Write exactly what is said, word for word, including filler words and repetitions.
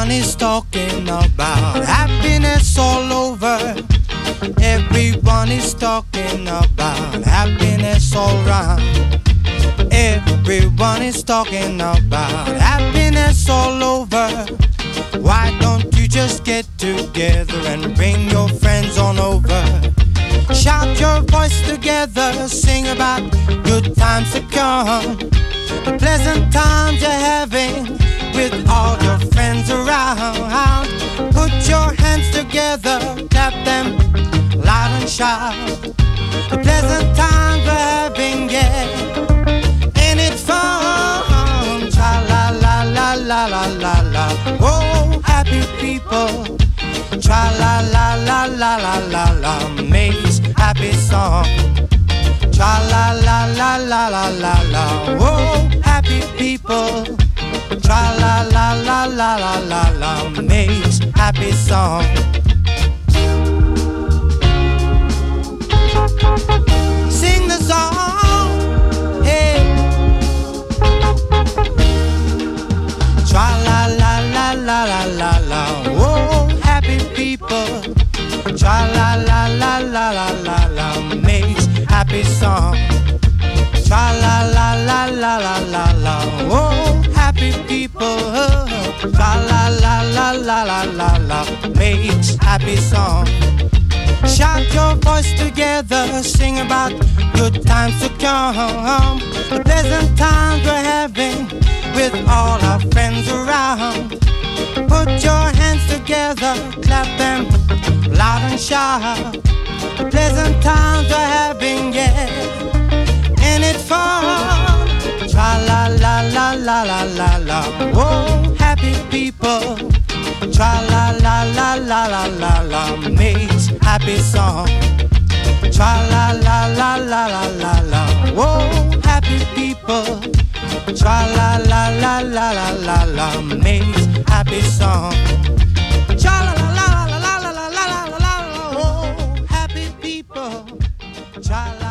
Everyone is talking about happiness all over. Everyone is talking about happiness all round. Everyone is talking about happiness all over. Why don't you just get together and bring your friends on over? Shout your voice together, sing about good times to come, the pleasant times you're having with all your friends around. Put your hands together, clap them loud and shout. The pleasant times we're having, yeah, ain't it fun? Cha la la la la la la la. Oh, happy people. Cha la la la la la la la. Makes happy song. Cha la la la la la la la. Oh, happy people. Tra la la la la la la la. Makes happy song. Sing the song, hey. Tra la la la la la la la. Oh, happy people. Tra la la la la la la la. Makes happy song. Tra la la la la la la la. Oh, happy people. Tra la la la la la la la. Makes happy song. Shout your voice together, sing about good times to come, the pleasant times we're having with all our friends around. Put your hands together, clap them loud and shout. The pleasant times we're having, yeah, ain't it fun? Tra la la la la la la la. Oh, happy people. Tra la la la la la la la. Makes happy song. Tra la la la la la la la. Oh, happy people. Tra la la la la la la la. Makes happy song. Tra la la la la la la la la la la. Oh, happy people. Tra la